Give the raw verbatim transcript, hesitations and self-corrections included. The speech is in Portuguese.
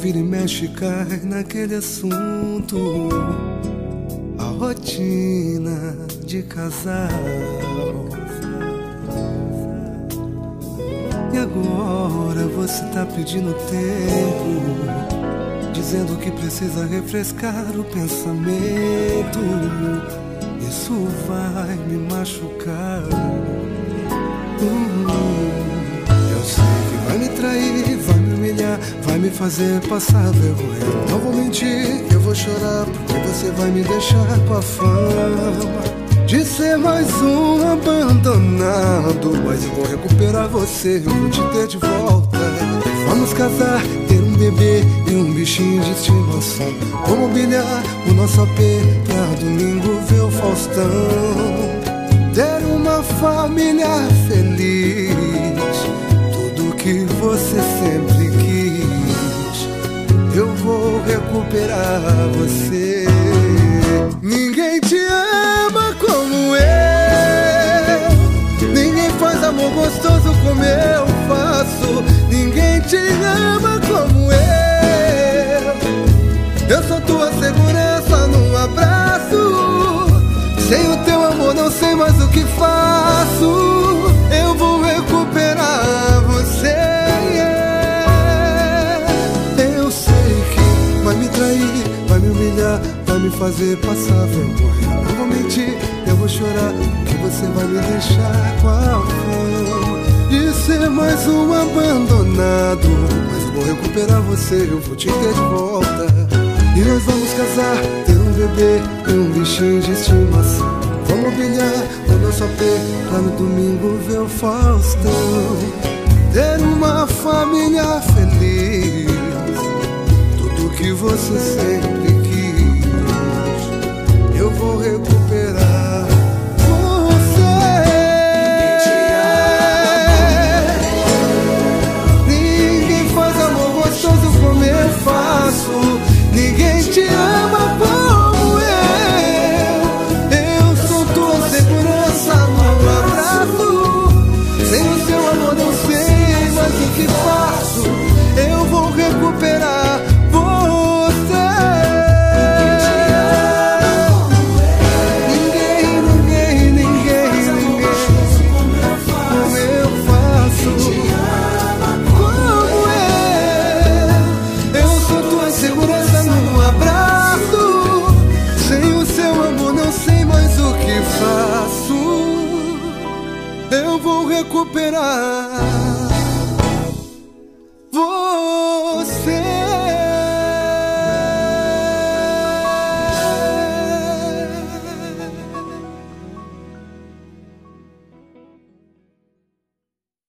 vira e mexe cai naquele assunto, a rotina de casal. E agora você tá pedindo tempo, dizendo que precisa refrescar o pensamento. Isso vai me machucar. Hum, eu sei que vai me trair, vai me humilhar, vai me fazer passar vergonha. Não vou mentir, eu vou chorar, porque você vai me deixar com a fama de ser mais um abandonado. Mas eu vou recuperar você, eu vou te ter de volta. Vamos casar, ter um bebê e um bichinho de estimação. Vou mobiliar o nosso A P pra domingo ver o Faustão. Ter uma família feliz, tudo que você sempre quis. Eu vou recuperar você. Ninguém te ama como eu, ninguém faz amor gostoso como eu faço. Ninguém te ama como eu, eu sou tua segurança num abraço. Sem o teu amor não sei mais o que faço. Eu vou recuperar você, yeah. Eu sei que vai me trair, vai me humilhar, vai me fazer passar vergonha. Não vou mentir, eu vou chorar, que você vai me deixar com a fama de ser mais um abandonado. Mas eu vou recuperar você, eu vou te ter de volta. E nós vamos casar, ter um bebê e um bichinho de estimação. Vamos brilhar o nosso A P pra no domingo ver o Faustão. Ter uma família feliz, tudo que você sempre quis. Eu vou recuperar você. Ninguém faz amor gostoso como eu faço. Ninguém te ama como eu. Eu sou tua segurança no abraço. Sem o seu amor não sei mais o que faço. Eu vou recuperar você. Ninguém, ninguém, ninguém, ninguém como eu faço, como eu. Eu sou tua segurança num abraço. Sem o seu amor não sei mais o que faço. Eu vou recuperar